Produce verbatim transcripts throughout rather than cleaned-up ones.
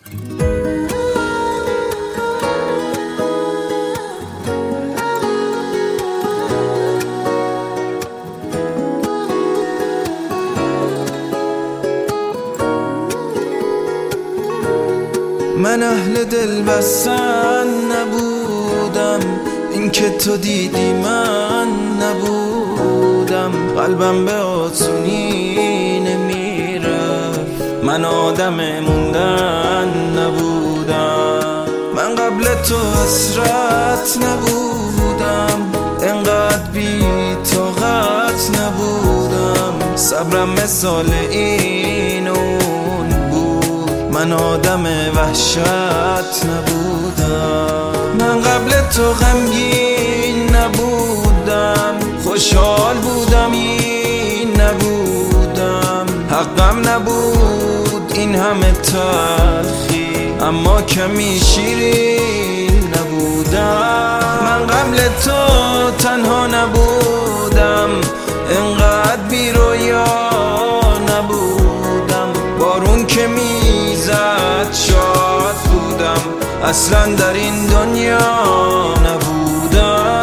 من اهل دل بستن نبودم، این که تو دیدی من نبودم. قلبم به آسونی نمیرفت، من آدم موندن نبودم. من قبل تو حسرت نبودم، انقدر بی طاقت نبودم. صبرم مثال این اون بود، من آدم وحشت نبودم. من قبل تو غمگین نبودم، خوشحال بودم این نبودم. حقم نبود این همه تلخی، اما کمی شیرین نبودم. من قبل تو تنها نبودم، انقدر بی رویا نبودم. بارون که میزد شاد بودم، اصلا در این دنیا نبودم.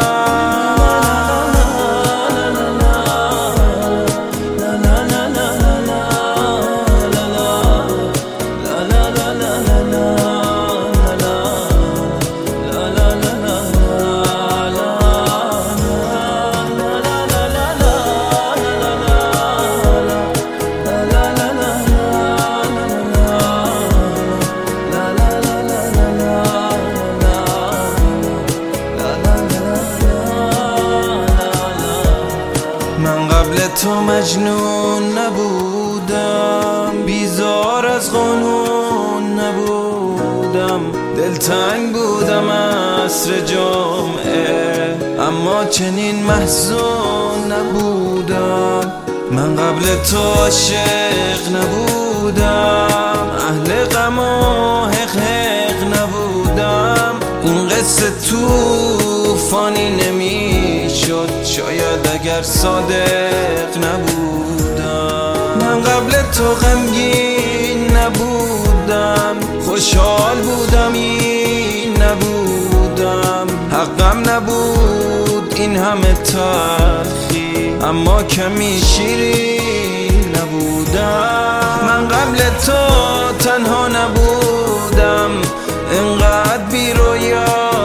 من قبل تو مجنون نبودم، بیزار از قانون نبودم. دلتنگ بودم عصر جمعه، اما چنین محزون نبودم. من قبل تو عاشق نبودم، اهل غم و حق حق نبودم. این قصه طوفانی نمیشد شاید اگر صادق نبودم. من قبل تو غمگین نبودم، خوشحال بودم این نبودم. حقم نبود این همه تلخی، اما کمی شیرین نبودم. من قبل تو تنها نبودم، انقدر بی رویا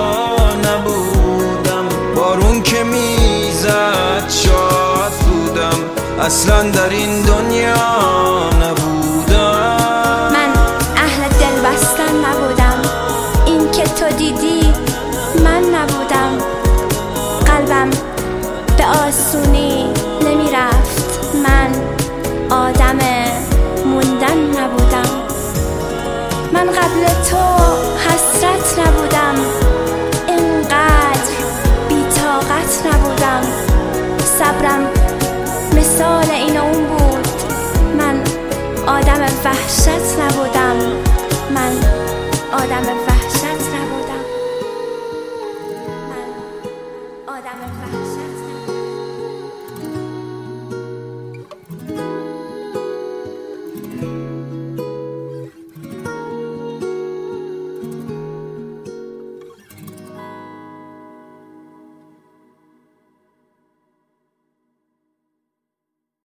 نبودم. بارون که میزد شاد بودم، اصلا در این دنیا نبودم. من اهل دل بستن نبودم، این که تو دیدی من نبودم. قلبم به آسونی نمیرفت، من آدم موندن نبودم. من قبل تو حسرت نبودم، اینقدر بی طاقت نبودم. صبرم مثال این اون بود، من آدم وحشت نبودم. من آدم وحشت